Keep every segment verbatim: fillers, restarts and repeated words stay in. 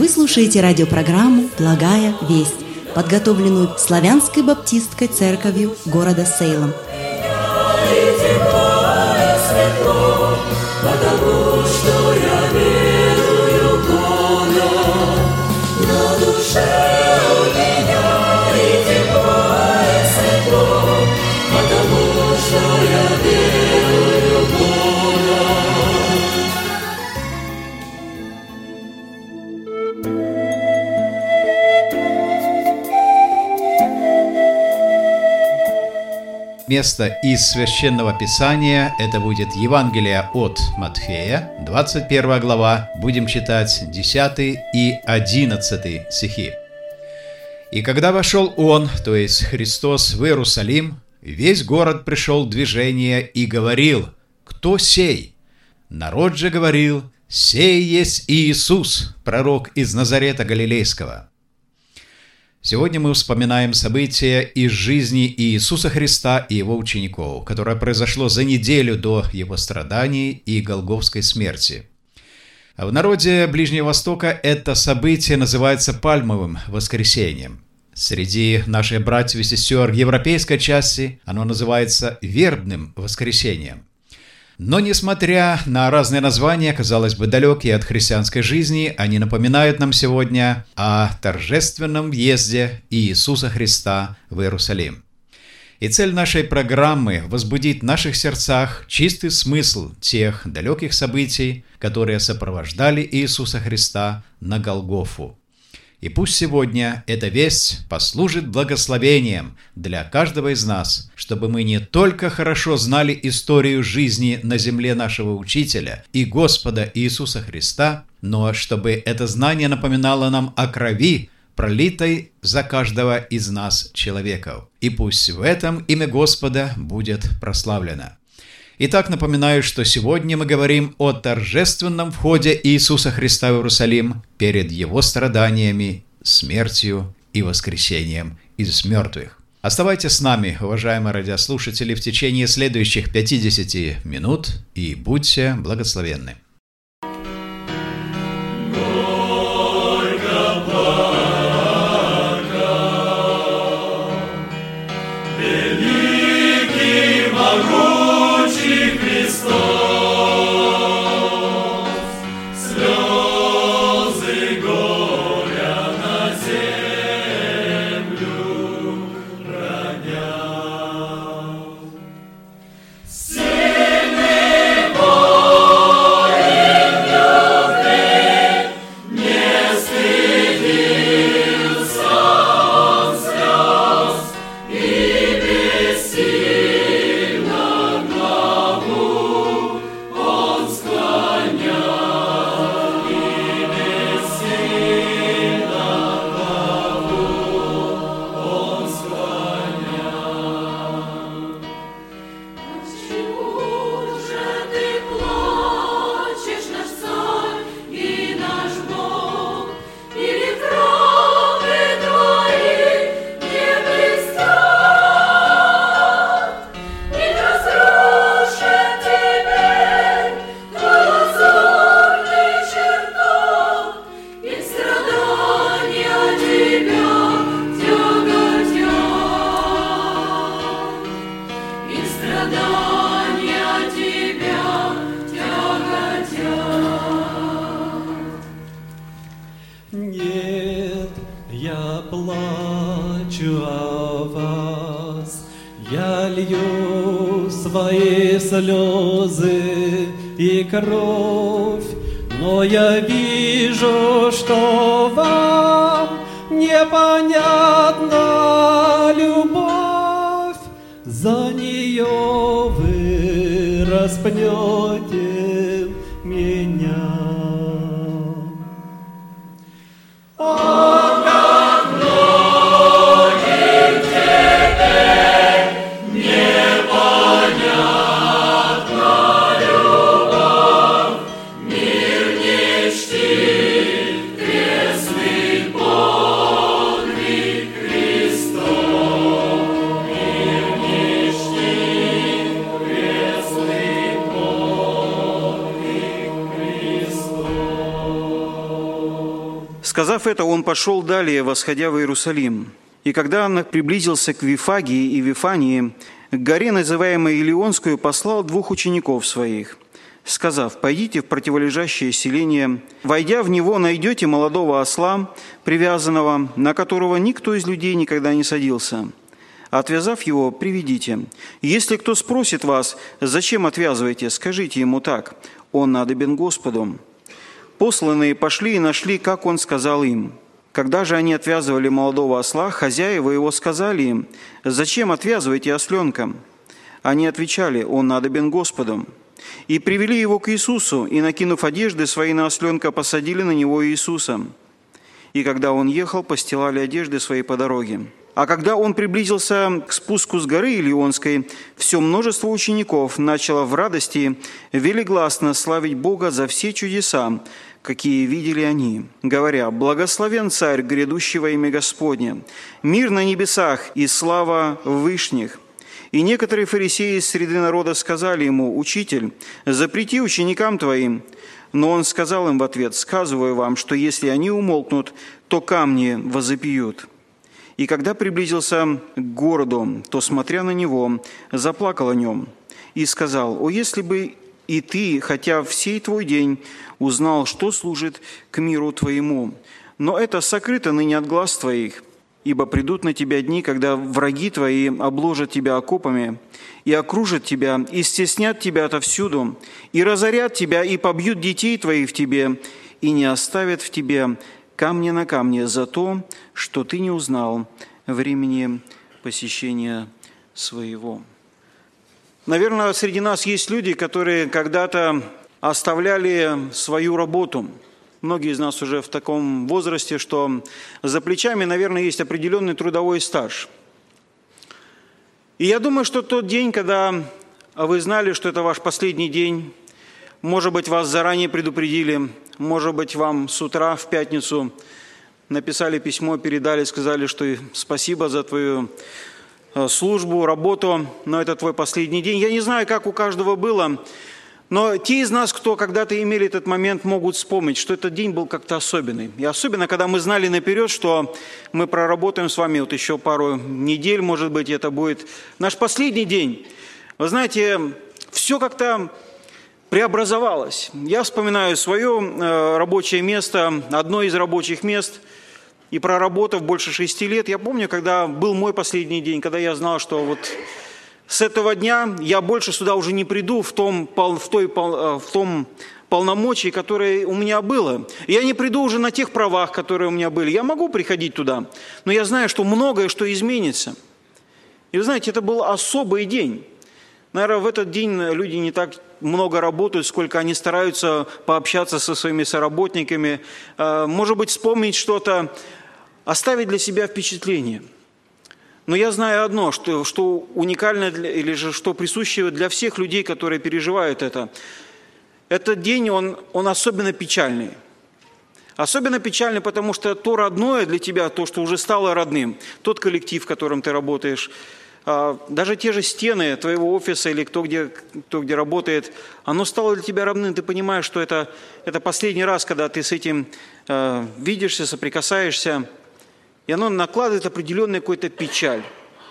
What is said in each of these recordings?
Вы слушаете радиопрограмму «Благая весть», подготовленную Славянской баптистской церковью города Сейлом. Потому что я верую в Бога, на душе у меня и тепло, и светло, потому что я верую в Бога. Место из Священного Писания – это будет Евангелие от Матфея, двадцать первая глава, будем читать десятый и одиннадцатый стихи. «И когда вошел Он, то есть Христос, в Иерусалим, весь город пришел в движение и говорил: „Кто сей?“ Народ же говорил: „Сей есть Иисус, пророк из Назарета Галилейского“». Сегодня мы вспоминаем события из жизни Иисуса Христа и Его учеников, которое произошло за неделю до Его страданий и голгофской смерти. В народе Ближнего Востока это событие называется Пальмовым воскресением. Среди наших братьев и сестер в европейской части оно называется Вербным воскресением. Но, несмотря на разные названия, казалось бы, далекие от христианской жизни, они напоминают нам сегодня о торжественном въезде Иисуса Христа в Иерусалим. И цель нашей программы – возбудить в наших сердцах чистый смысл тех далеких событий, которые сопровождали Иисуса Христа на Голгофу. И пусть сегодня эта весть послужит благословением для каждого из нас, чтобы мы не только хорошо знали историю жизни на земле нашего Учителя и Господа Иисуса Христа, но чтобы это знание напоминало нам о крови, пролитой за каждого из нас человеков. И пусть в этом имя Господа будет прославлено. Итак, напоминаю, что сегодня мы говорим о торжественном входе Иисуса Христа в Иерусалим перед Его страданиями, смертью и воскресением из мертвых. Оставайтесь с нами, уважаемые радиослушатели, в течение следующих пятидесяти минут и будьте благословенны. Нет, я плачу о вас, я лью свои слезы и кровь, но я вижу, что вам непонятна любовь, за нее вы распнете меня. Oh Сказав это, он пошел далее, восходя в Иерусалим. И когда он приблизился к Вифагии и Вифании, к горе, называемой Илионскую, послал двух учеников своих, сказав: «Пойдите в противолежащее селение, войдя в него, найдете молодого осла, привязанного, на которого никто из людей никогда не садился. Отвязав его, приведите. Если кто спросит вас, зачем отвязываете, скажите ему так: он надобен Господу». Посланные пошли и нашли, как он сказал им. Когда же они отвязывали молодого осла, хозяева его сказали им: «Зачем отвязываете осленка?» Они отвечали: «Он надобен Господу». И привели его к Иисусу, и, накинув одежды свои на осленка, посадили на него Иисуса. И когда он ехал, постилали одежды свои по дороге. А когда он приблизился к спуску с горы Илионской, все множество учеников начало в радости велигласно славить Бога за все чудеса, какие видели они, говоря: «Благословен Царь, грядущий во имя Господне, мир на небесах и слава в вышних». И некоторые фарисеи из среды народа сказали ему: «Учитель, запрети ученикам твоим». Но он сказал им в ответ: «Сказываю вам, что если они умолкнут, то камни возопьют». И когда приблизился к городу, то, смотря на него, заплакал о нем и сказал: «О, если бы и ты, хотя в сей твой день, узнал, что служит к миру твоему! Но это сокрыто ныне от глаз твоих, ибо придут на тебя дни, когда враги твои обложат тебя окопами, и окружат тебя, и стеснят тебя отовсюду, и разорят тебя, и побьют детей твоих в тебе, и не оставят в тебе камня на камне за то, что ты не узнал времени посещения своего». Наверное, среди нас есть люди, которые когда-то оставляли свою работу. Многие из нас уже в таком возрасте, что за плечами, наверное, есть определенный трудовой стаж. И я думаю, что тот день, когда вы знали, что это ваш последний день, может быть, вас заранее предупредили, может быть, вам с утра в пятницу написали письмо, передали, сказали, что спасибо за твою службу, работу, но это твой последний день. Я не знаю, как у каждого было, но те из нас, кто когда-то имели этот момент, могут вспомнить, что этот день был как-то особенный. И особенно, когда мы знали наперед, что мы проработаем с вами вот еще пару недель, может быть, это будет наш последний день. Вы знаете, все как-то преобразовалось. Я вспоминаю свое рабочее место, одно из рабочих мест, и проработав больше шести лет, я помню, когда был мой последний день, когда я знал, что вот с этого дня я больше сюда уже не приду в том, в той, в том полномочии, которое у меня было. Я не приду уже на тех правах, которые у меня были. Я могу приходить туда, но я знаю, что многое что изменится. И вы знаете, это был особый день. Наверное, в этот день люди не так много работают, сколько они стараются пообщаться со своими соработниками, может быть, вспомнить что-то, оставить для себя впечатление. Но я знаю одно, что, что уникально для, или же что присуще для всех людей, которые переживают это. Этот день, он, он особенно печальный. Особенно печальный, потому что то родное для тебя, то, что уже стало родным, тот коллектив, в котором ты работаешь, даже те же стены твоего офиса или кто где, кто где работает, оно стало для тебя родным. Ты понимаешь, что это, это последний раз, когда ты с этим э, видишься, соприкасаешься, и оно накладывает определенную какую-то печаль.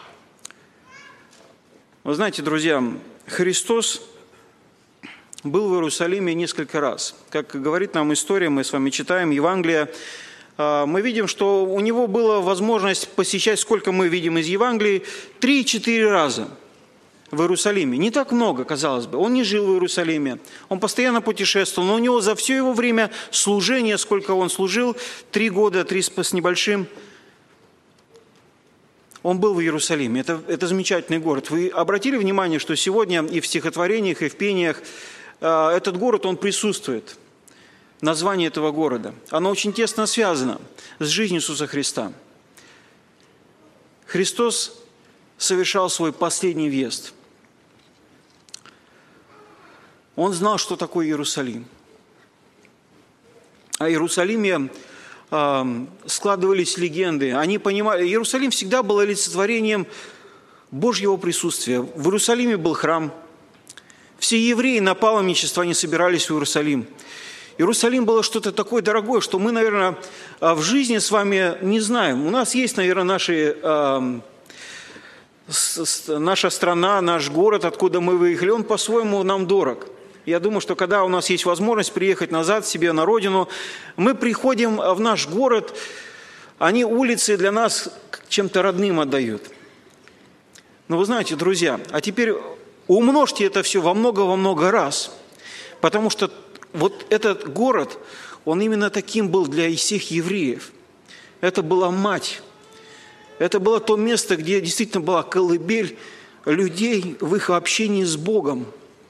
Вы знаете, друзья, Христос был в Иерусалиме несколько раз. Как говорит нам история, мы с вами читаем Евангелие, мы видим, что у него была возможность посещать, сколько мы видим из Евангелия, три-четыре раза в Иерусалиме. Не так много, казалось бы. Он не жил в Иерусалиме, он постоянно путешествовал, но у него за все его время служения, сколько он служил, три года, три с небольшим, он был в Иерусалиме. Это, это замечательный город. Вы обратили внимание, что сегодня и в стихотворениях, и в пениях этот город, он присутствует. Название этого города. Оно очень тесно связано с жизнью Иисуса Христа. Христос совершал свой последний въезд. Он знал, что такое Иерусалим. О Иерусалиме э, складывались легенды. Они понимали, Иерусалим всегда был олицетворением Божьего присутствия. В Иерусалиме был храм. Все евреи на паломничество они собирались в Иерусалим. Иерусалим было что-то такое дорогое, что мы, наверное, в жизни с вами не знаем. У нас есть, наверное, наши, э, с, с, наша страна, наш город, откуда мы выехали, он по-своему нам дорог. Я думаю, что когда у нас есть возможность приехать назад себе на родину, мы приходим в наш город, они улицы для нас чем-то родным отдают. Но вы знаете, друзья, а теперь умножьте это все во много-во много раз, потому что вот этот город, он именно таким был для всех евреев. Это была мать. Это было то место, где действительно была колыбель людей в их общении с Богом.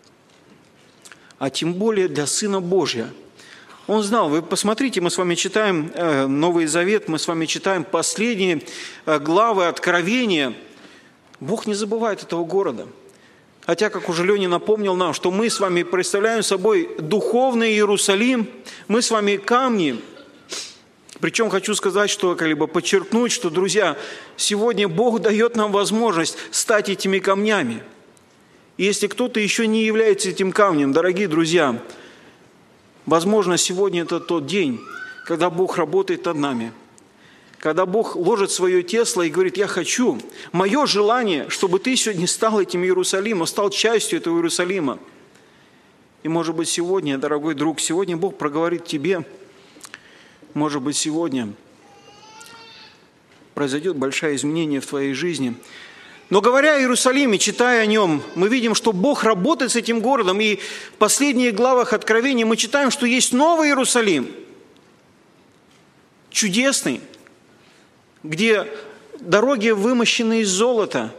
А тем более для Сына Божия. Он знал, вы посмотрите, мы с вами читаем Новый Завет, мы с вами читаем последние главы Откровения. Бог не забывает этого города. Хотя, как уже Леня напомнил нам, что мы с вами представляем собой духовный Иерусалим, мы с вами камни. Причем хочу сказать, что, как либо подчеркнуть, что, друзья, сегодня Бог дает нам возможность стать этими камнями. И если кто-то еще не является этим камнем, дорогие друзья, возможно, сегодня это тот день, когда Бог работает над нами. Когда Бог ложит свое тесло и говорит: я хочу, мое желание, чтобы ты сегодня стал этим Иерусалимом, стал частью этого Иерусалима. И может быть сегодня, дорогой друг, сегодня Бог проговорит тебе, может быть сегодня произойдет большое изменение в твоей жизни. Но говоря о Иерусалиме, читая о нем, мы видим, что Бог работает с этим городом. И в последних главах Откровения мы читаем, что есть новый Иерусалим, чудесный, где дороги вымощены из золота.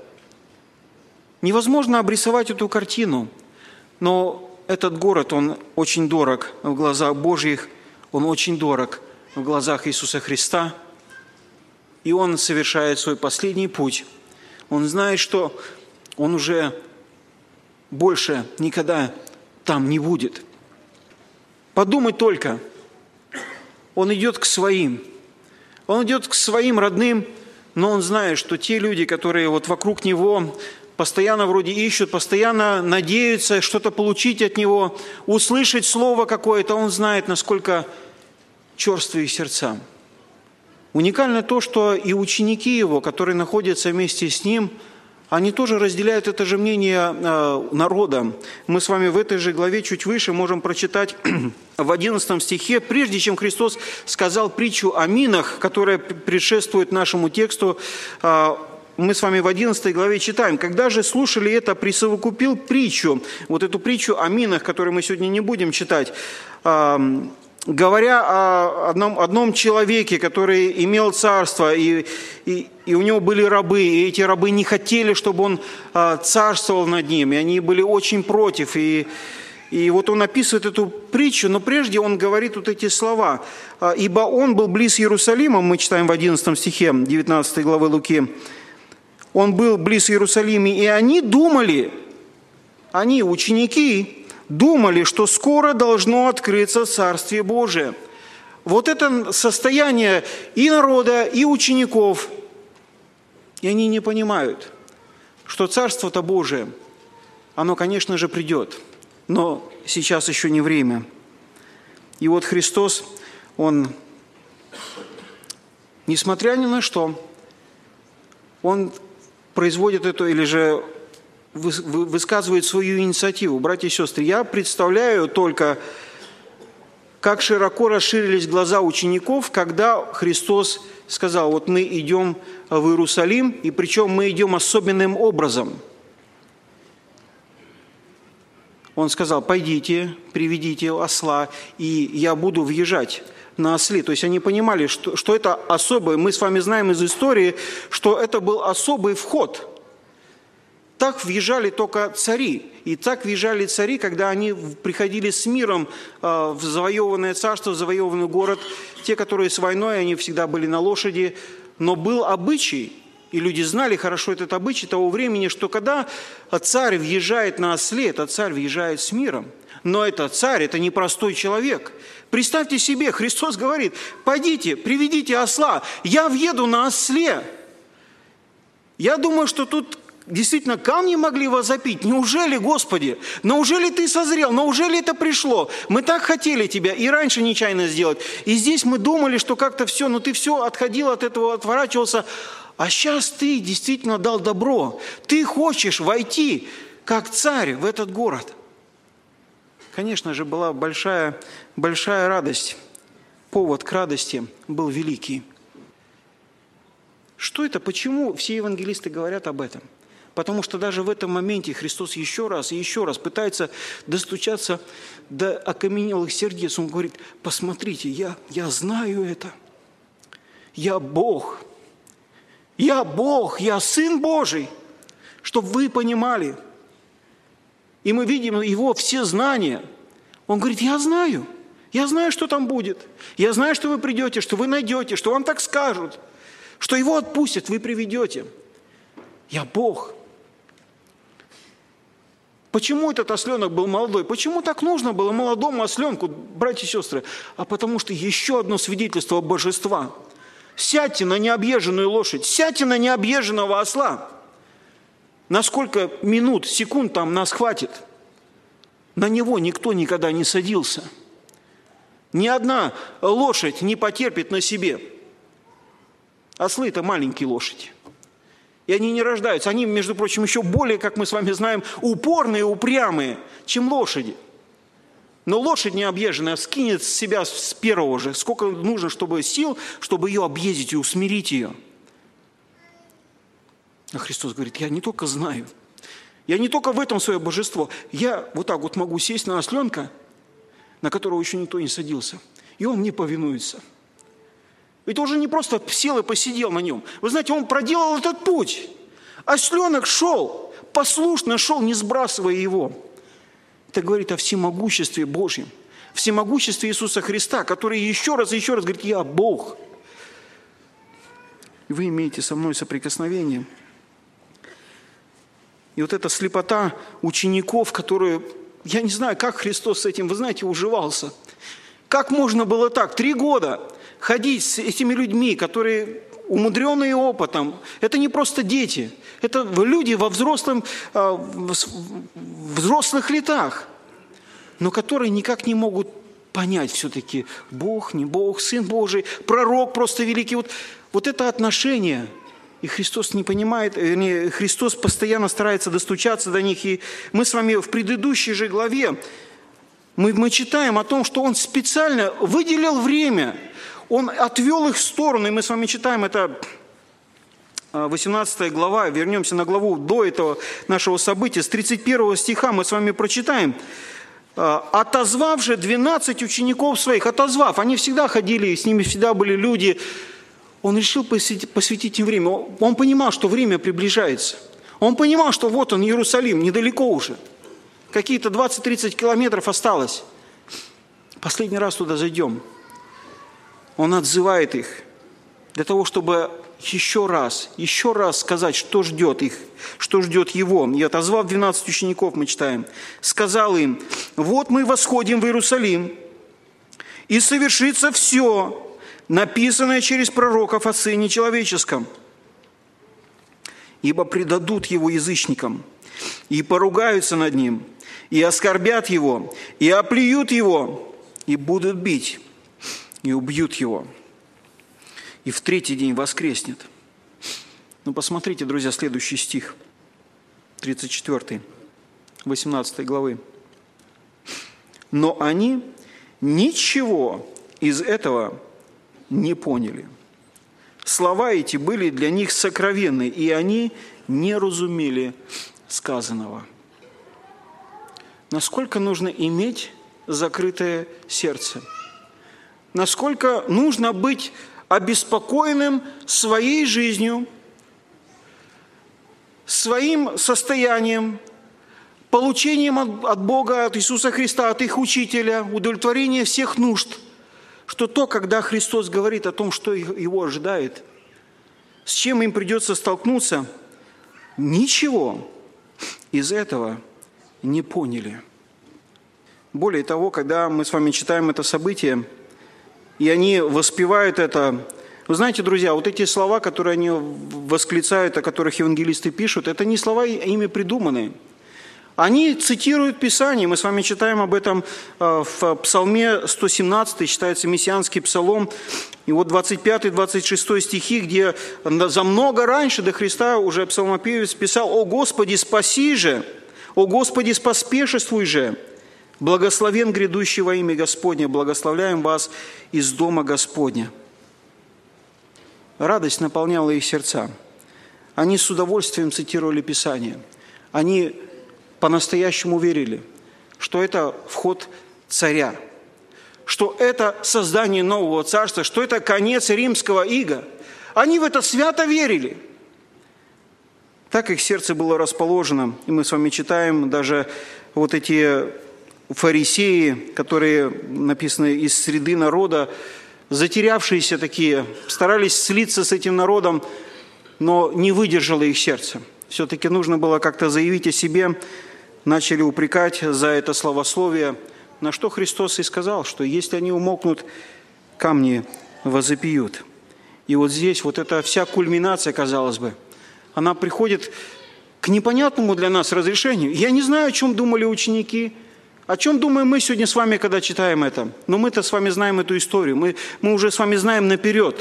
Невозможно обрисовать эту картину, но этот город, он очень дорог в глазах Божьих, он очень дорог в глазах Иисуса Христа, и он совершает свой последний путь. Он знает, что он уже больше никогда там не будет. Подумай только, он идет к своим, он идет к своим родным, но он знает, что те люди, которые вот вокруг него постоянно вроде ищут, постоянно надеются что-то получить от него, услышать слово какое-то, он знает, насколько черствые их сердца. Уникально то, что и ученики его, которые находятся вместе с ним, они тоже разделяют это же мнение народа. Мы с вами в этой же главе чуть выше можем прочитать в одиннадцатом стихе: прежде чем Христос сказал притчу о минах, которая предшествует нашему тексту, мы с вами в одиннадцатой главе читаем: когда же слушали это, присовокупил притчу, вот эту притчу о минах, которую мы сегодня не будем читать, говоря о одном, одном человеке, который имел царство, и, и, и у него были рабы, и эти рабы не хотели, чтобы он а, царствовал над ними, они были очень против. И, и вот он описывает эту притчу, но прежде он говорит вот эти слова. «Ибо он был близ Иерусалима», мы читаем в одиннадцатом стихе девятнадцатой главы Луки, «он был близ Иерусалима, и они думали, они, ученики, думали, что скоро должно открыться Царствие Божие». Вот это состояние и народа, и учеников. И они не понимают, что Царство-то Божие, оно, конечно же, придет, но сейчас еще не время. И вот Христос, Он, несмотря ни на что, Он производит это, или же высказывает свою инициативу. Братья и сестры, я представляю только, как широко расширились глаза учеников, когда Христос сказал: вот мы идем в Иерусалим, и причем мы идем особенным образом. Он сказал: пойдите, приведите осла, и я буду въезжать на осле. То есть они понимали, что, что это особое. Мы с вами знаем из истории, что это был особый вход. Так въезжали только цари. И так въезжали цари, когда они приходили с миром в завоеванное царство, в завоеванный город. Те, которые с войной, они всегда были на лошади. Но был обычай, и люди знали хорошо этот обычай того времени, что когда царь въезжает на осле, этот царь въезжает с миром. Но этот царь, это не простой человек. Представьте себе, Христос говорит: пойдите, приведите осла, я въеду на осле. Я думаю, что тут Действительно, камни могли возопить. Неужели, Господи, неужели Ты созрел? Неужели это пришло? Мы так хотели Тебя и раньше нечаянно сделать. И здесь мы думали, что как-то все, но Ты все отходил от этого, отворачивался. А сейчас Ты действительно дал добро. Ты хочешь войти, как царь, в этот город. Конечно же, была большая, большая радость. Повод к радости был великий. Что это? Почему все евангелисты говорят об этом? Потому что даже в этом моменте Христос еще раз и еще раз пытается достучаться до окаменелых сердец. Он говорит: посмотрите, я, я знаю это. Я Бог. Я Бог, я Сын Божий. Чтобы вы понимали. И мы видим Его все знания. Он говорит: я знаю. Я знаю, что там будет. Я знаю, что вы придете, что вы найдете, что вам так скажут. Что Его отпустят, вы приведете. Я Бог. Почему этот осленок был молодой? Почему так нужно было молодому осленку, братья и сестры? А потому что еще одно свидетельство божества. Сядьте на необъезженную лошадь, сядьте на необъезженного осла. На сколько минут, секунд там нас хватит? На него никто никогда не садился. Ни одна лошадь не потерпит на себе. Ослы – это маленькие лошади. И они не рождаются. Они, между прочим, еще более, как мы с вами знаем, упорные, упрямые, чем лошади. Но лошадь необъезженная скинет с себя с первого же. Сколько нужно, чтобы сил, чтобы ее объездить и усмирить ее. А Христос говорит: я не только знаю, я не только в этом свое божество. Я вот так вот могу сесть на осленка, на которого еще никто не садился. И он мне повинуется. Ведь он же не просто сел и посидел на нем. Вы знаете, он проделал этот путь. Осленок шел, послушно шел, не сбрасывая его. Это говорит о всемогуществе Божьем, всемогуществе Иисуса Христа, который еще раз и еще раз говорит: я Бог. И вы имеете со мной соприкосновение. И вот эта слепота учеников, которые, я не знаю, как Христос с этим, вы знаете, уживался. Как можно было так? Три года ходить с этими людьми, которые умудренные опытом. Это не просто дети. Это люди во взрослом, взрослых летах, но которые никак не могут понять все-таки, Бог, не Бог, Сын Божий, пророк просто великий. Вот, вот это отношение. И Христос не понимает, вернее, Христос постоянно старается достучаться до них. И мы с вами в предыдущей же главе, мы, мы читаем о том, что Он специально выделил время, Он отвел их в сторону, и мы с вами читаем, это восемнадцатая глава, вернемся на главу до этого нашего события, с тридцать первого стиха мы с вами прочитаем. «Отозвав же двенадцать учеников своих», отозвав, они всегда ходили, с ними всегда были люди, Он решил посвятить, посвятить им время. Он понимал, что время приближается. Он понимал, что вот он, Иерусалим, недалеко уже. Какие-то двадцать-тридцать километров осталось. Последний раз туда зайдем. Он отзывает их для того, чтобы еще раз, еще раз сказать, что ждет их, что ждет его. И отозвав двенадцать учеников, мы читаем, сказал им: вот мы восходим в Иерусалим, и совершится все, написанное через пророков о Сыне Человеческом. Ибо предадут его язычникам, и поругаются над ним, и оскорбят его, и оплюют его, и будут бить, и убьют его. И в третий день воскреснет. Ну, посмотрите, друзья, следующий стих, тридцать четвёртый, восемнадцатой главы. Но они ничего из этого не поняли. Слова эти были для них сокровенны, и они не разумели сказанного. Насколько нужно иметь закрытое сердце? Насколько нужно быть обеспокоенным своей жизнью, своим состоянием, получением от, от Бога, от Иисуса Христа, от их учителя, удовлетворение всех нужд, что то, когда Христос говорит о том, что его ожидает, с чем им придется столкнуться, ничего из этого не поняли. Более того, когда мы с вами читаем это событие, и они воспевают это Вы знаете, друзья, вот эти слова, которые они восклицают, о которых евангелисты пишут, это не слова ими придуманные. Они цитируют Писание. Мы с вами читаем об этом в Псалме сто семнадцатом, считается мессианский псалом. И вот двадцать пятый двадцать шестой стихи, где за много раньше до Христа уже псалмопевец писал: «О Господи, спаси же! О Господи, споспешествуй же! Благословен грядущий во имя Господне, благословляем вас из дома Господня». Радость наполняла их сердца. Они с удовольствием цитировали Писание. Они по-настоящему верили, что это вход царя, что это создание нового царства, что это конец римского ига. Они в это свято верили. Так их сердце было расположено. И мы с вами читаем даже вот эти фарисеи, которые написаны из среды народа, затерявшиеся такие, старались слиться с этим народом, но не выдержало их сердце. Все-таки нужно было как-то заявить о себе, начали упрекать за это словословие, на что Христос и сказал, что если они умолкнут, камни возопьют. И вот здесь вот эта вся кульминация, казалось бы, она приходит к непонятному для нас разрешению. Я не знаю, о чем думали ученики, о чем думаем мы сегодня с вами, когда читаем это. Но мы-то с вами знаем эту историю, мы, мы уже с вами знаем наперед.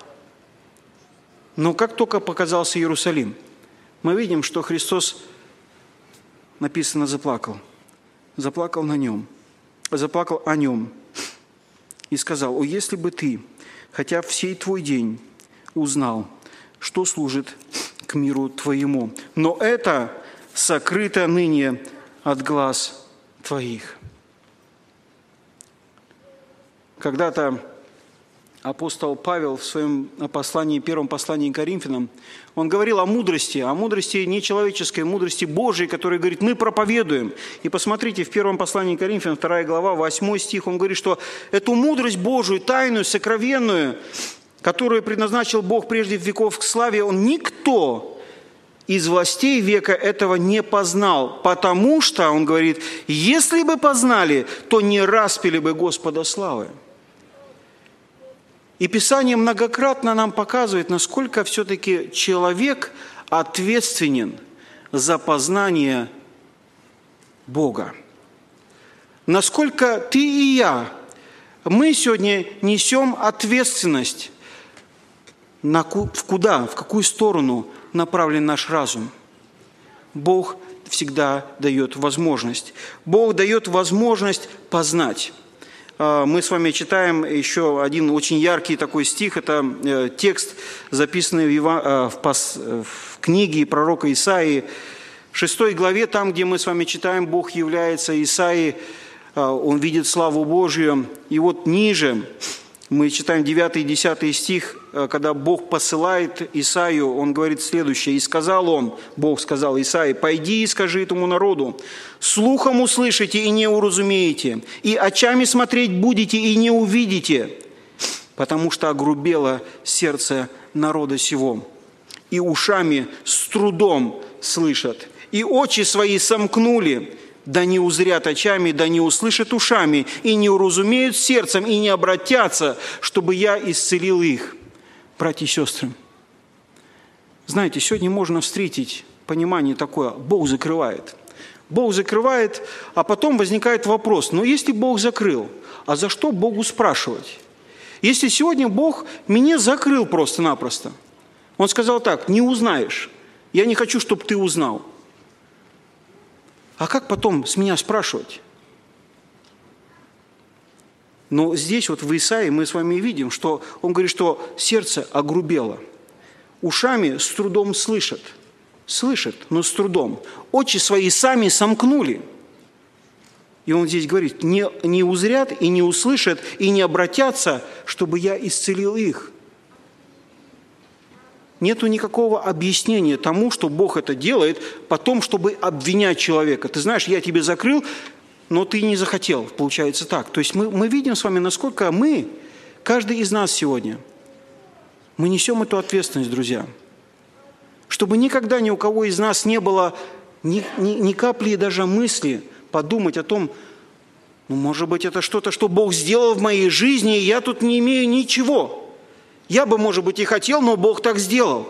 Но как только показался Иерусалим, мы видим, что Христос, написано, заплакал. Заплакал на нем. Заплакал о нем. И сказал: «О, если бы ты, хотя в сей твой день, узнал, что служит к миру твоему, но это сокрыто ныне от глаз твоих». Когда-то апостол Павел в своем послании, первом послании к Коринфянам, он говорил о мудрости, о мудрости не человеческой, мудрости Божией, которую, говорит, мы проповедуем. И посмотрите, в первом послании к Коринфянам, вторая глава, восьмой стих, он говорит, что эту мудрость Божию, тайную, сокровенную, которую предназначил Бог прежде веков к славе, он никто из властей века этого не познал, потому что, он говорит, если бы познали, то не распяли бы Господа славы. И Писание многократно нам показывает, насколько все-таки человек ответственен за познание Бога. Насколько ты и я, мы сегодня несем ответственность, на в куда, в какую сторону направлен наш разум. Бог всегда дает возможность. Бог дает возможность познать. Мы с вами читаем еще один очень яркий такой стих. Это текст, записанный в, Ива... в, пос... в книге пророка Исаии, в шестой главе, там, где мы с вами читаем, Бог является Исаии, он видит славу Божью. И вот ниже мы читаем девятый и десятый стих, когда Бог посылает Исаию, он говорит следующее: «И сказал он, Бог сказал Исаии, пойди и скажи этому народу, слухом услышите и не уразумеете, и очами смотреть будете и не увидите, потому что огрубело сердце народа сего, и ушами с трудом слышат, и очи свои сомкнули, да не узрят очами, да не услышат ушами, и не уразумеют сердцем, и не обратятся, чтобы я исцелил их». Братья и сестры, знаете, сегодня можно встретить понимание такое: Бог закрывает. Бог закрывает, а потом возникает вопрос: ну если Бог закрыл, а за что Богу спрашивать? Если сегодня Бог меня закрыл просто-напросто, Он сказал так: не узнаешь, я не хочу, чтобы ты узнал. А как потом с меня спрашивать? Но здесь вот в Исаии мы с вами видим, что он говорит, что сердце огрубело. Ушами с трудом слышат. Слышат, но с трудом. Очи свои сами сомкнули. И он здесь говорит, не, не узрят и не услышат, и не обратятся, чтобы я исцелил их. Нету никакого объяснения тому, что Бог это делает, потом, чтобы обвинять человека. Ты знаешь, я тебе закрыл, но ты не захотел. Получается так. То есть мы, мы видим с вами, насколько мы, каждый из нас сегодня, мы несем эту ответственность, друзья. Чтобы никогда ни у кого из нас не было ни, ни, ни капли даже мысли подумать о том, ну, может быть, это что-то, что Бог сделал в моей жизни, и я тут не имею ничего. Я бы, может быть, и хотел, но Бог так сделал.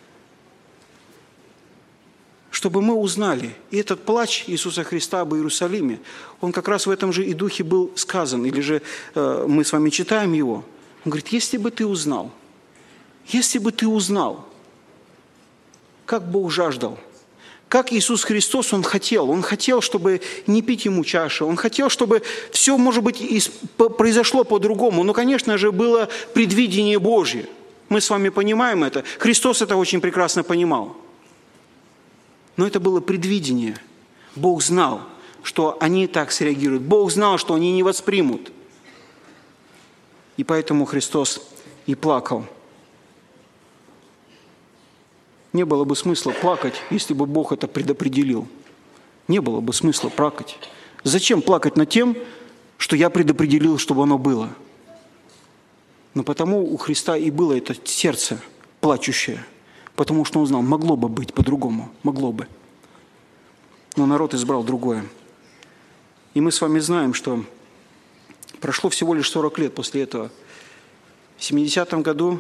Чтобы мы узнали. И этот плач Иисуса Христа об Иерусалиме, он как раз в этом же и духе был сказан. Или же э, мы с вами читаем его. Он говорит, если бы ты узнал, если бы ты узнал, как Бог жаждал, как Иисус Христос, Он хотел. Он хотел, чтобы не пить Ему чашу. Он хотел, чтобы все, может быть, произошло по-другому. Но, конечно же, было предвидение Божье. Мы с вами понимаем это. Христос это очень прекрасно понимал. Но это было предвидение. Бог знал, что они так среагируют. Бог знал, что они не воспримут. И поэтому Христос и плакал. Не было бы смысла плакать, если бы Бог это предопределил. Не было бы смысла плакать. Зачем плакать над тем, что я предопределил, чтобы оно было? Но потому у Христа и было это сердце плачущее. Потому что Он знал, могло бы быть по-другому, могло бы. Но народ избрал другое. И мы с вами знаем, что прошло всего лишь сорок лет после этого. В семидесятом году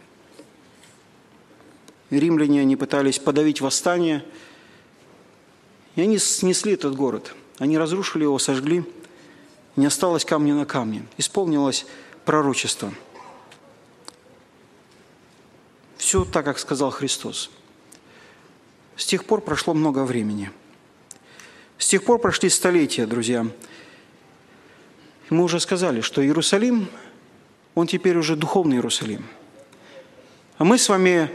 римляне, они пытались подавить восстание, и они снесли этот город. Они разрушили его, сожгли, не осталось камня на камне. Исполнилось пророчество. Все так, как сказал Христос. С тех пор прошло много времени. С тех пор прошли столетия, друзья. И мы уже сказали, что Иерусалим, он теперь уже духовный Иерусалим. А мы с вами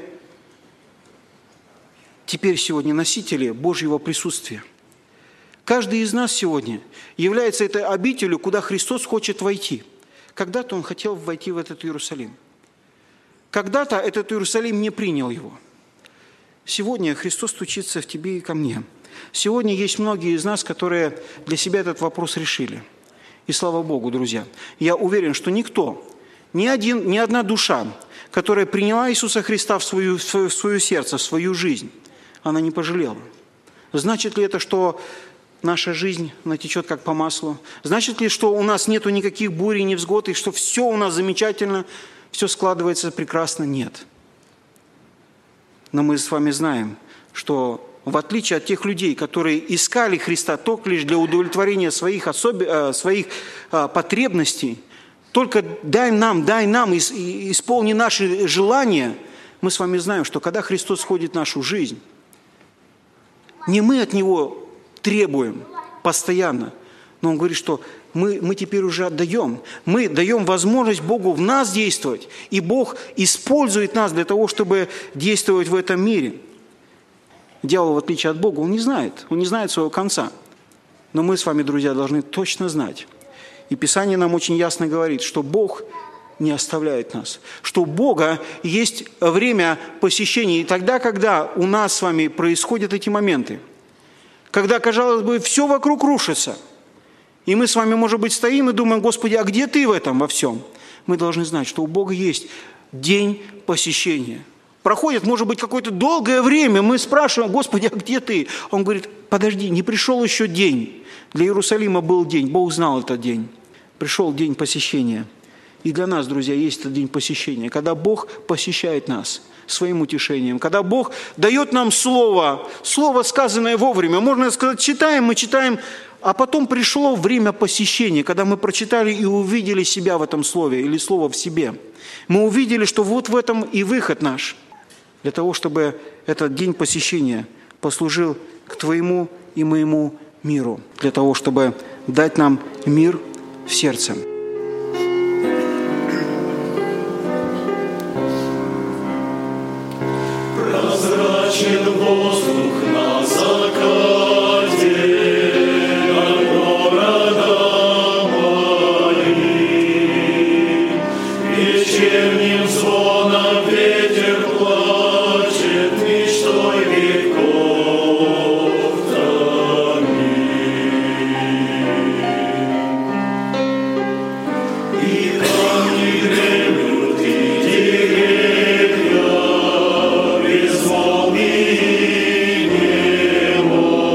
теперь сегодня носители Божьего присутствия. Каждый из нас сегодня является этой обителью, куда Христос хочет войти. Когда-то Он хотел войти в этот Иерусалим. Когда-то этот Иерусалим не принял его. Сегодня Христос стучится в тебе и ко мне. Сегодня есть многие из нас, которые для себя этот вопрос решили. И слава Богу, друзья. Я уверен, что никто, ни, один, ни одна душа, которая приняла Иисуса Христа в, свою, в, свое, в свое сердце, в свою жизнь, она не пожалела. Значит ли это, что наша жизнь натечет как по маслу? Значит ли, что у нас нету никаких бурь и невзгод, и что все у нас замечательно, все складывается прекрасно? Нет. Но мы с вами знаем, что в отличие от тех людей, которые искали Христа только лишь для удовлетворения своих, особ... своих потребностей, только дай нам, дай нам, исполни наши желания, мы с вами знаем, что когда Христос входит в нашу жизнь, не мы от Него требуем постоянно, но Он говорит, что мы, мы теперь уже отдаем. Мы даем возможность Богу в нас действовать, и Бог использует нас для того, чтобы действовать в этом мире. Дьявол, в отличие от Бога, он не знает, он не знает своего конца. Но мы с вами, друзья, должны точно знать. И Писание нам очень ясно говорит, что Бог не оставляет нас, что у Бога есть время посещения. И тогда, когда у нас с вами происходят эти моменты, когда, казалось бы, все вокруг рушится, и мы с вами, может быть, стоим и думаем, Господи, а где Ты в этом во всем? Мы должны знать, что у Бога есть день посещения. Проходит, может быть, какое-то долгое время, мы спрашиваем, Господи, а где Ты? Он говорит, подожди, не пришел еще день. Для Иерусалима был день, Бог знал этот день. Пришел день посещения. И для нас, друзья, есть этот день посещения, когда Бог посещает нас своим утешением, когда Бог дает нам слово, слово, сказанное вовремя. Можно сказать, читаем, мы читаем, а потом пришло время посещения, когда мы прочитали и увидели себя в этом слове, или слово в себе. Мы увидели, что вот в этом и выход наш, для того, чтобы этот день посещения послужил к твоему и моему миру, для того, чтобы дать нам мир в сердце. Прозрачен воздух на закате над городом моим, вечерним звоном ветер плачет, мечтой веков томим. И камни дремлют, и деревья без волны не могут.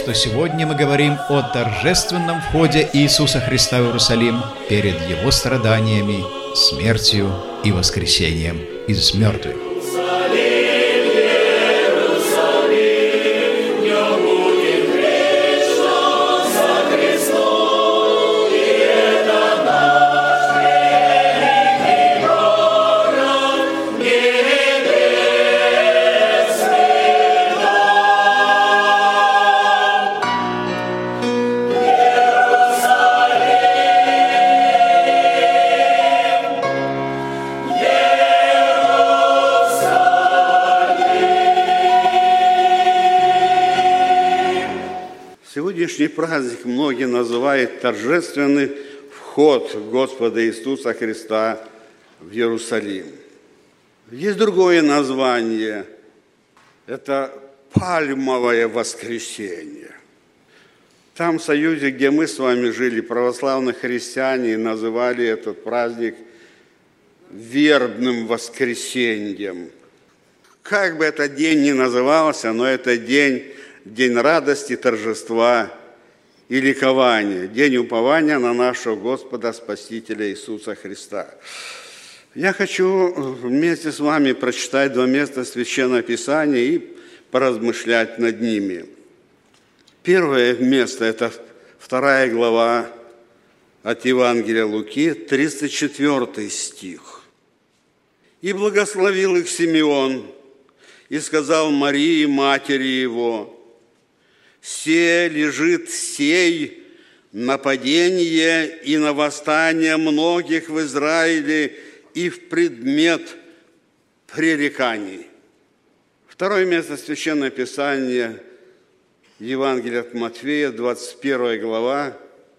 что сегодня мы говорим о торжественном входе Иисуса Христа в Иерусалим перед Его страданиями, смертью и воскресением из мертвых. Сегодняшний праздник многие называют торжественный вход Господа Иисуса Христа в Иерусалим. Есть другое название – это Пальмовое воскресенье. Там, в Союзе, где мы с вами жили, православные христиане называли этот праздник Вербным воскресеньем. Как бы этот день ни назывался, но это день, день радости, торжества и ликования, день упования на нашего Господа Спасителя Иисуса Христа. Я хочу вместе с вами прочитать два места Священного Писания и поразмышлять над ними. Первое место – это вторая глава от Евангелия Луки, тридцать четвёртый стих. «И благословил их Симеон, и сказал Марии, матери его: се лежит сей на падение и на восстание многих в Израиле и в предмет пререканий». Второе место Священного Писания, Евангелие от Матфея, двадцать первая глава,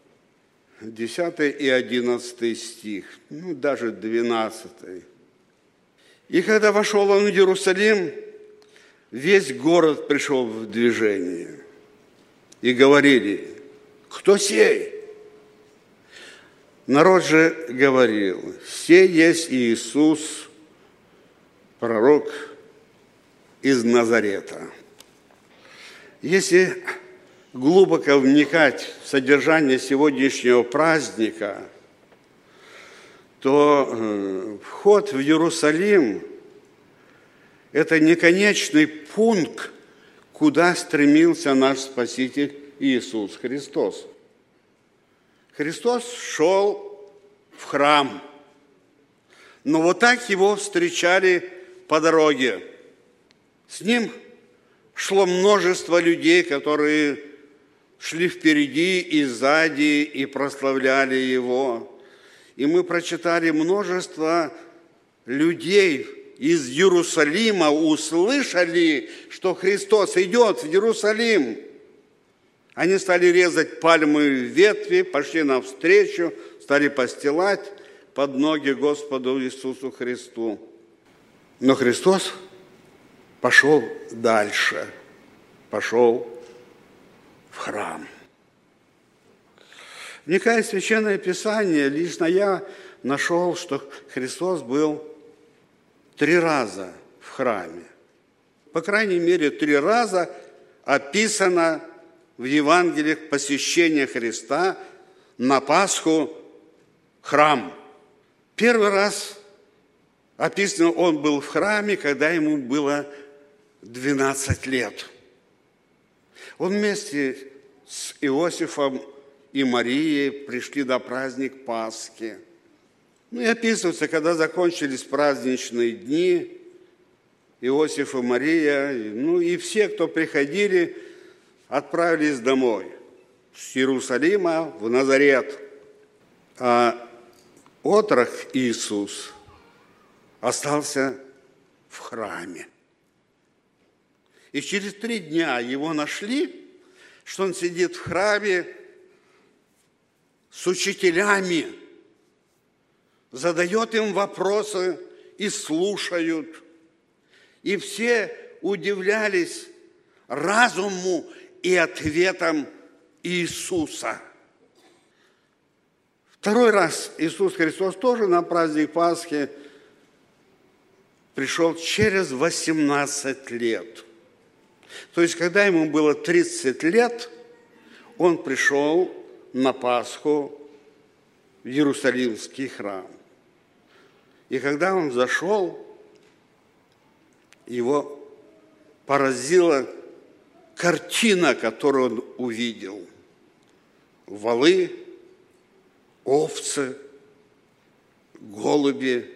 десятый и одиннадцатый стих, ну даже двенадцатый. «И когда вошел он в Иерусалим, весь город пришел в движение. И говорили: кто сей? Народ же говорил: сей есть Иисус, пророк из Назарета». Если глубоко вникать в содержание сегодняшнего праздника, то вход в Иерусалим – это не конечный пункт, куда стремился наш Спаситель Иисус Христос. Христос шел в храм, но вот так его встречали по дороге. С ним шло множество людей, которые шли впереди и сзади и прославляли его. И мы прочитали множество людей из Иерусалима, услышали, что Христос идет в Иерусалим. Они стали резать пальмовые ветви, пошли навстречу, стали постилать под ноги Господу Иисусу Христу. Но Христос пошел дальше, пошел в храм. Вникая в Священное Писание, лично я нашел, что Христос был три раза в храме. По крайней мере, три раза описано в Евангелиях посещение Христа на Пасху храм. Первый раз описано, он был в храме, когда ему было двенадцать лет. Он вместе с Иосифом и Марией пришли на праздник Пасхи. Ну и описывается, когда закончились праздничные дни, Иосиф и Мария, ну и все, кто приходили, отправились домой с Иерусалима в Назарет. А отрок Иисус остался в храме. И через три дня его нашли, что он сидит в храме с учителями, задает им вопросы и слушают. И все удивлялись разуму и ответам Иисуса. Второй раз Иисус Христос тоже на праздник Пасхи пришел через восемнадцать лет. То есть, когда ему было тридцать лет, Он пришел на Пасху в Иерусалимский храм. И когда он зашел, его поразила картина, которую он увидел. Волы, овцы, голуби,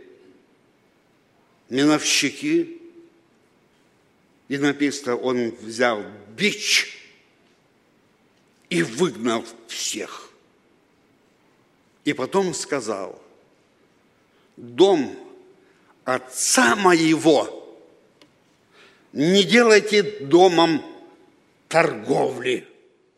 миновщики. И написано, он взял бич и выгнал всех. И потом сказал: дом отца моего не делайте домом торговли.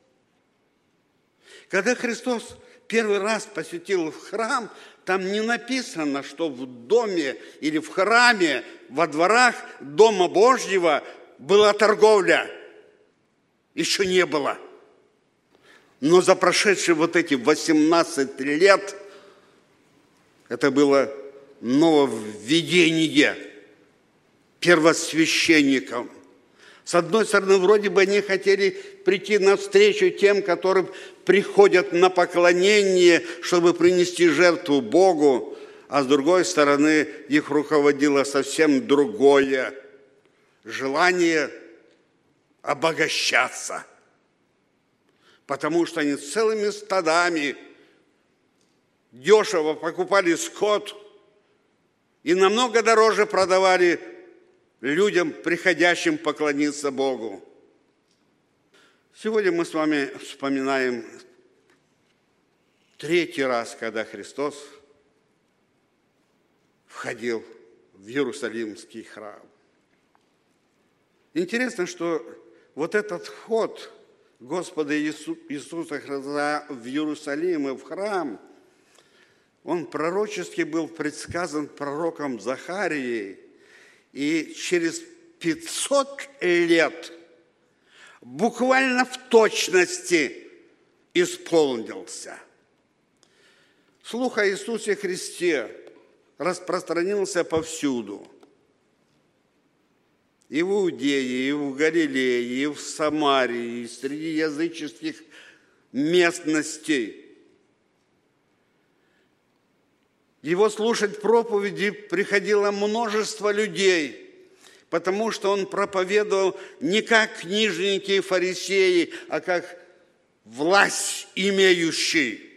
Когда Христос первый раз посетил храм, там не написано, что в доме или в храме, во дворах Дома Божьего была торговля. Еще не было. Но за прошедшие вот эти восемнадцать лет это было нововведение первосвященникам. С одной стороны, вроде бы они хотели прийти навстречу тем, которым приходят на поклонение, чтобы принести жертву Богу, а с другой стороны, их руководило совсем другое желание обогащаться, потому что они целыми стадами дешево покупали скот и намного дороже продавали людям, приходящим поклониться Богу. Сегодня мы с вами вспоминаем третий раз, когда Христос входил в Иерусалимский храм. Интересно, что вот этот вход Господа Иисуса Христа в Иерусалим и в храм, он пророчески был предсказан пророком Захарией, и через пятьсот лет буквально в точности исполнился. Слух о Иисусе Христе распространился повсюду. И в Иудее, и в Галилее, и в Самарии, и среди языческих местностей. Его слушать проповеди приходило множество людей, потому что он проповедовал не как книжники и фарисеи, а как власть имеющий.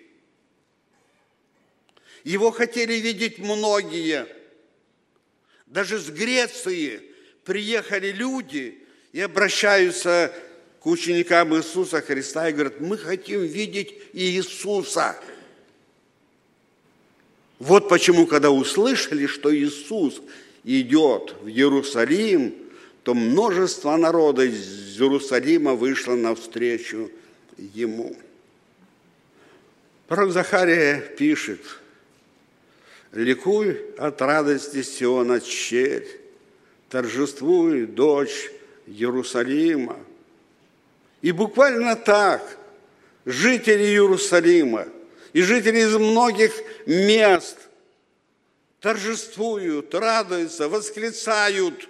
Его хотели видеть многие. Даже с Греции приехали люди и обращаются к ученикам Иисуса Христа и говорят: мы хотим видеть Иисуса. Вот почему, когда услышали, что Иисус идет в Иерусалим, то множество народа из Иерусалима вышло навстречу Ему. Пророк Захария пишет: «Ликуй от радости Сиона, черь, торжествуй, дочь Иерусалима». И буквально так жители Иерусалима и жители из многих мест торжествуют, радуются, восклицают,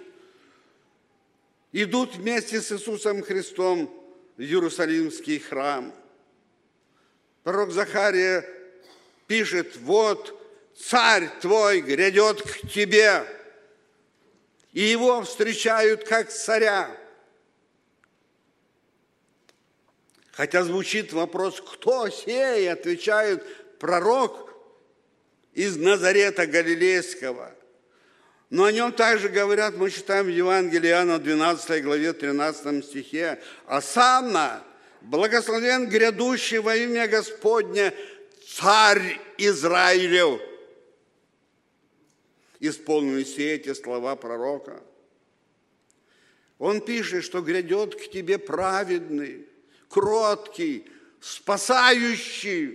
идут вместе с Иисусом Христом в Иерусалимский храм. Пророк Захария пишет: «Вот царь твой грядет к тебе», и его встречают как царя. Хотя звучит вопрос: кто сей? Отвечает пророк из Назарета Галилейского. Но о нем также говорят, мы читаем в Евангелии Иоанна, двенадцатой главе, тринадцатом стихе: «Осанна, благословен грядущий во имя Господня, царь Израилев». Исполнены все эти слова пророка. Он пишет, что грядет к тебе праведный, кроткий, спасающий.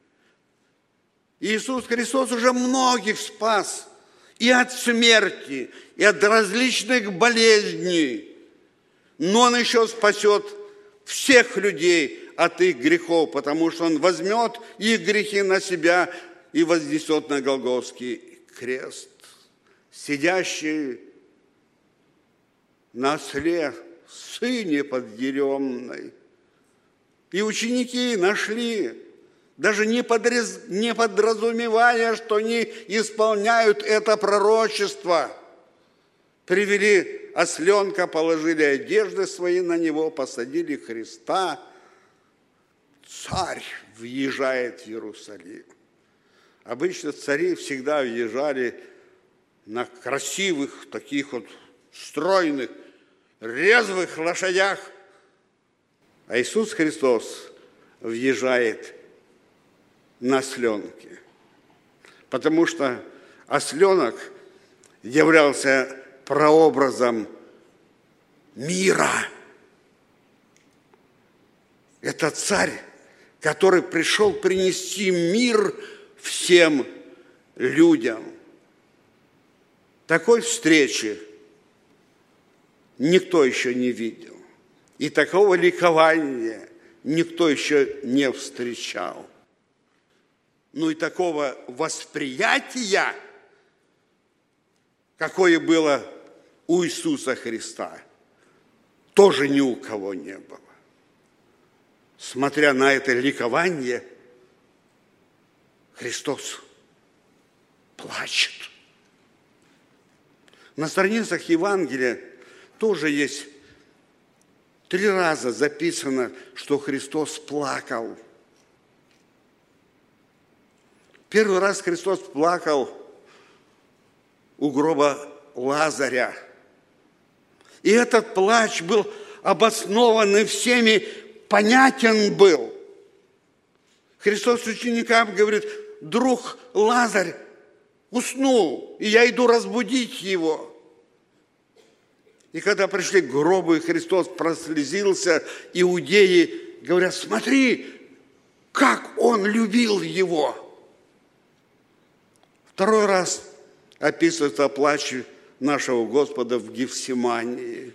Иисус Христос уже многих спас и от смерти, и от различных болезней. Но Он еще спасет всех людей от их грехов, потому что Он возьмет их грехи на себя и вознесет на Голгофский крест. Сидящий на осле, сыне подъеремной, И ученики нашли, даже не, подрез... не подразумевая, что они исполняют это пророчество, привели осленка, положили одежды свои на него, посадили Христа. Царь въезжает в Иерусалим. Обычно цари всегда въезжали на красивых, таких вот стройных, резвых лошадях. А Иисус Христос въезжает на осленке, потому что осленок являлся прообразом мира. Это царь, который пришел принести мир всем людям. Такой встречи никто еще не видел. И такого ликования никто еще не встречал. Ну и такого восприятия, какое было у Иисуса Христа, тоже ни у кого не было. Смотря на это ликование, Христос плачет. На страницах Евангелия тоже есть три раза записано, что Христос плакал. Первый раз Христос плакал у гроба Лазаря. И этот плач был обоснован и всеми понятен был. Христос ученикам говорит: друг Лазарь уснул, и я иду разбудить его. И когда пришли к гробу, и Христос прослезился, иудеи говорят: смотри, как он любил его. Второй раз описывается плач нашего Господа в Гефсимании.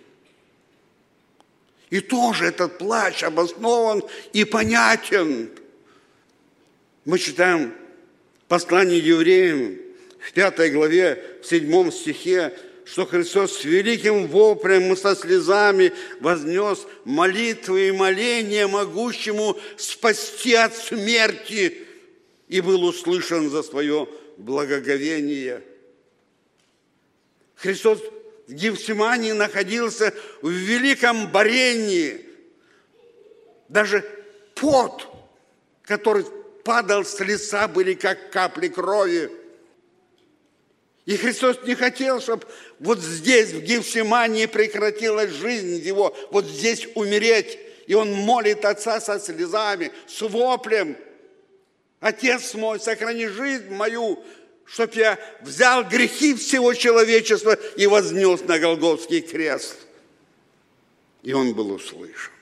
И тоже этот плач обоснован и понятен. Мы читаем послание евреям в пятой главе, в седьмом стихе, что Христос с великим воплем и со слезами вознес молитвы и моления могущему спасти от смерти и был услышан за свое благоговение. Христос в Гефсимании находился в великом борении. Даже пот, который падал с лица, были как капли крови. И Христос не хотел, чтобы вот здесь, в Гефсимании, прекратилась жизнь его, вот здесь умереть. И он молит Отца со слезами, с воплем: Отец мой, сохрани жизнь мою, чтоб я взял грехи всего человечества и вознес на Голгофский крест. И он был услышан.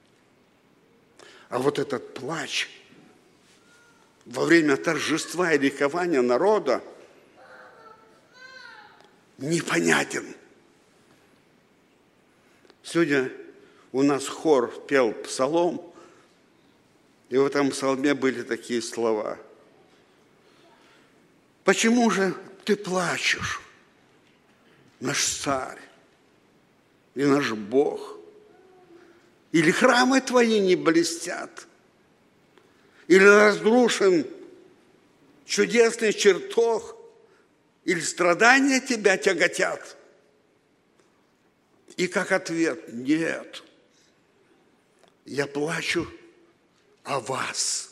А вот этот плач во время торжества и ликования народа непонятен. Сегодня у нас хор пел псалом, и в этом псалме были такие слова: почему же ты плачешь, наш царь и наш Бог? Или храмы твои не блестят? Или разрушен чудесный чертог? Или страдания тебя тяготят? И как ответ: нет, я плачу о вас.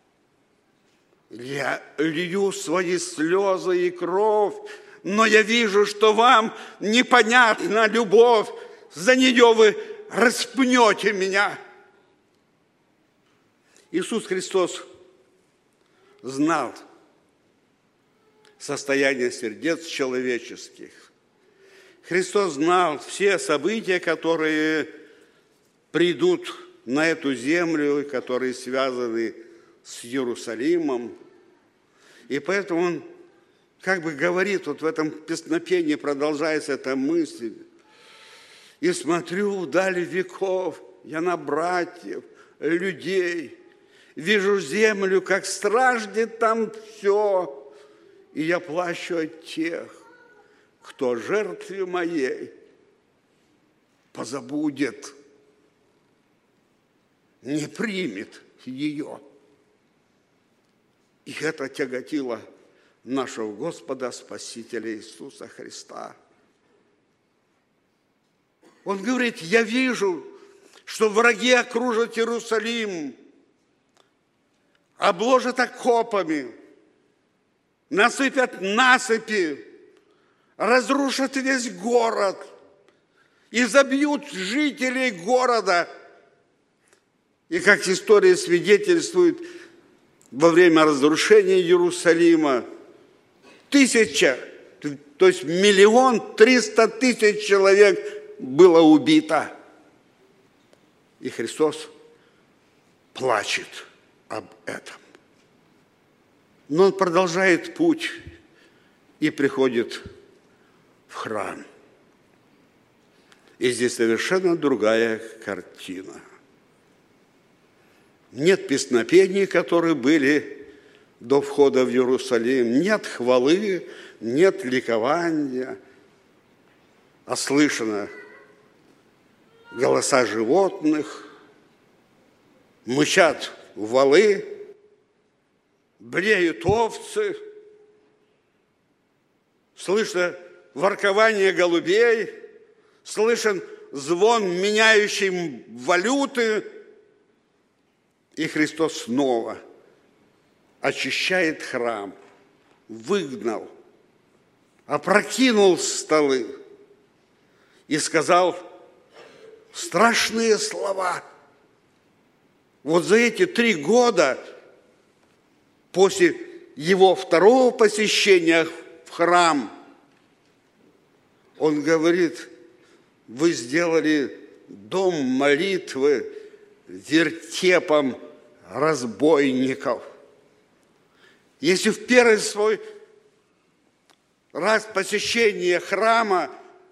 Я лью свои слезы и кровь, но я вижу, что вам непонятна любовь, за нее вы распнете меня. Иисус Христос знал состояние сердец человеческих. Христос знал все события, которые придут на эту землю, которые связаны с Иерусалимом. И поэтому он как бы говорит, вот в этом песнопении продолжается эта мысль: «И смотрю вдаль веков я на братьев, людей, вижу землю, как страждет там все, и я плачу от тех, кто жертве моей позабудет. не примет ее. И это тяготило нашего Господа, Спасителя Иисуса Христа. Он говорит: я вижу, что враги окружат Иерусалим, обложат окопами, насыпят насыпи, разрушат весь город и забьют жителей города. И как история свидетельствует, во время разрушения Иерусалима тысяча, то есть миллион триста тысяч человек было убито. И Христос плачет об этом. Но Он продолжает путь и приходит в храм. И здесь совершенно другая картина. Нет песнопений, которые были до входа в Иерусалим. Нет хвалы, нет ликования. А слышно голоса животных, мычат волы, блеют овцы, слышно воркование голубей, слышен звон меняющий валюты, и Христос снова очищает храм, выгнал, опрокинул столы и сказал страшные слова. Вот за эти три года после его второго посещения в храм он говорит: вы сделали дом молитвы вертепом разбойников. Если в первый свой раз посещения храма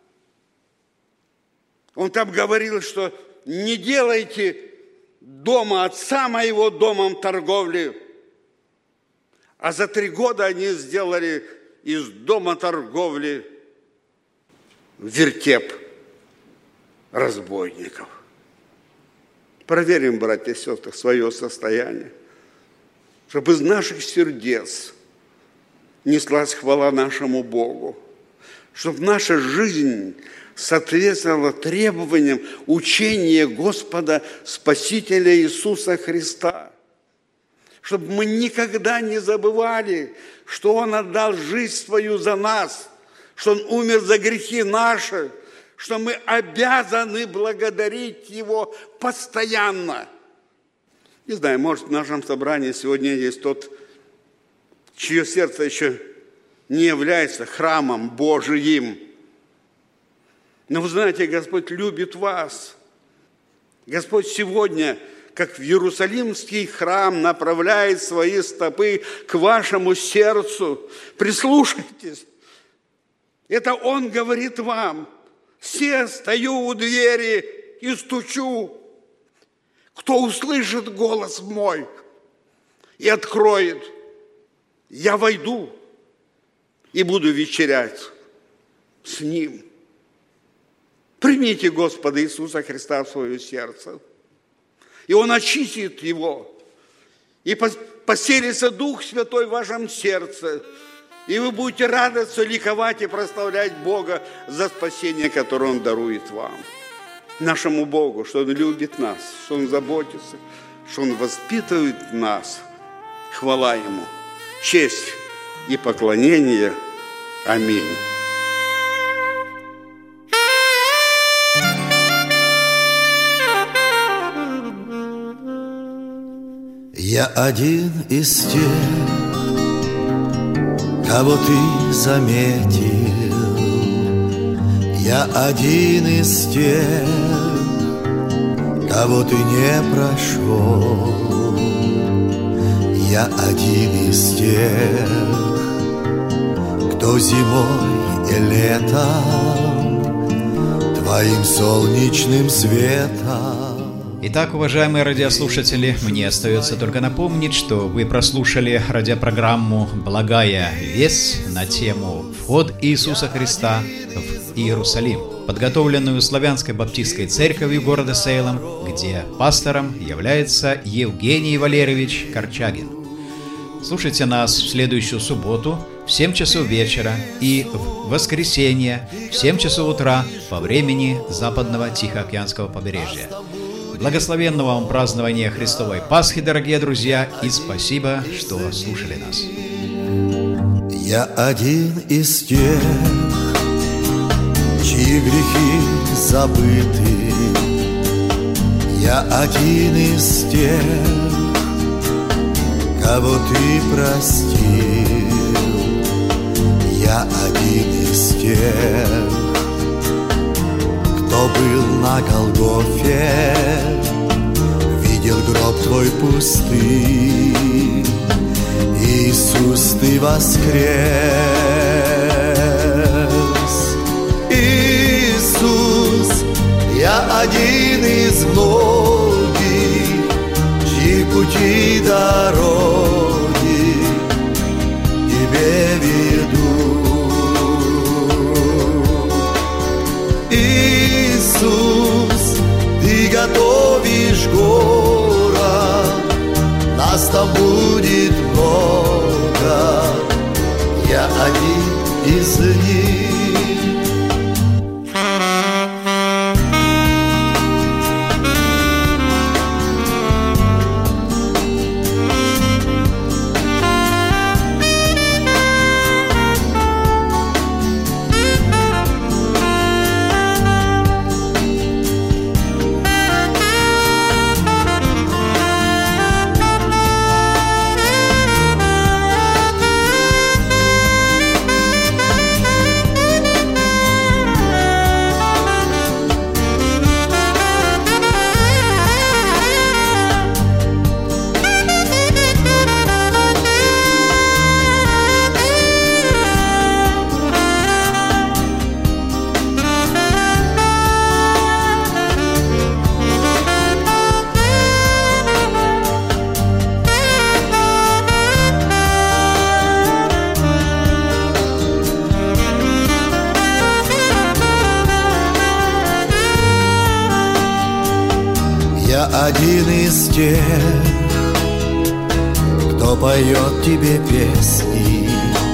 он там говорил, что не делайте дома отца моего домом торговли, а за три года они сделали из дома торговли вертеп разбойников. Проверим, братья и сестры, свое состояние, чтобы из наших сердец неслась хвала нашему Богу, чтобы наша жизнь соответствовала требованиям учения Господа Спасителя Иисуса Христа, чтобы мы никогда не забывали, что Он отдал жизнь свою за нас, что Он умер за грехи наши, что мы обязаны благодарить Его постоянно. Не знаю, может, в нашем собрании сегодня есть тот, чье сердце еще не является храмом Божиим. Но вы знаете, Господь любит вас. Господь сегодня, как в Иерусалимский храм, направляет свои стопы к вашему сердцу. Прислушайтесь. Это Он говорит вам: «Се стою у двери и стучу. Кто услышит голос мой и откроет, я войду и буду вечерять с Ним». Примите Господа Иисуса Христа в свое сердце, и Он очистит его, и поселится Дух Святой в вашем сердце, и вы будете радоваться, ликовать и прославлять Бога за спасение, которое Он дарует вам. Нашему Богу, что Он любит нас, что Он заботится, что Он воспитывает нас. Хвала Ему, честь и поклонение. Аминь. Я один из тех, кого ты заметил. Я один из тех, кого ты не прошел. Я один из тех, кто зимой и летом твоим солнечным светом. Итак, уважаемые радиослушатели, мне остается только напомнить, что вы прослушали радиопрограмму «Благая весть» на тему «Вход Иисуса Христа в Иерусалим». подготовленную Славянской баптистской церковью города Сейлом, где пастором является Евгений Валерьевич Корчагин. Слушайте нас в следующую субботу в семь часов вечера и в воскресенье в семь часов утра по времени западного Тихоокеанского побережья. Благословенного вам празднования Христовой Пасхи, дорогие друзья, и спасибо, что слушали нас. Я один из тех, чьи грехи забыты. Я один из тех, кого ты простил. Я один из тех, кто был на Голгофе, видел гроб твой пустый. Иисус, ты воскрес. Иисус, я один из многих, чьи пути и дороги тебе ведут. Иисус, ты готовишь город, нас там будет много, я один из них. Я один из тех, кто поет тебе песни.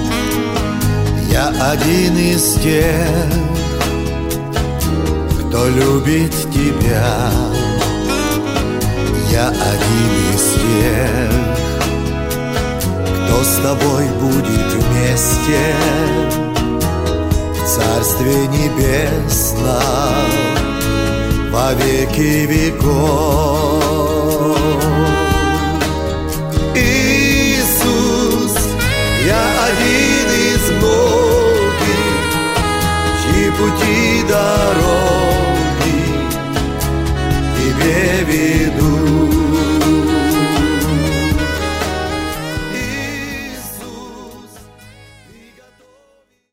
Я один из тех, кто любит тебя. Я один из тех, кто с тобой будет вместе в Царстве Небесном во веки веков.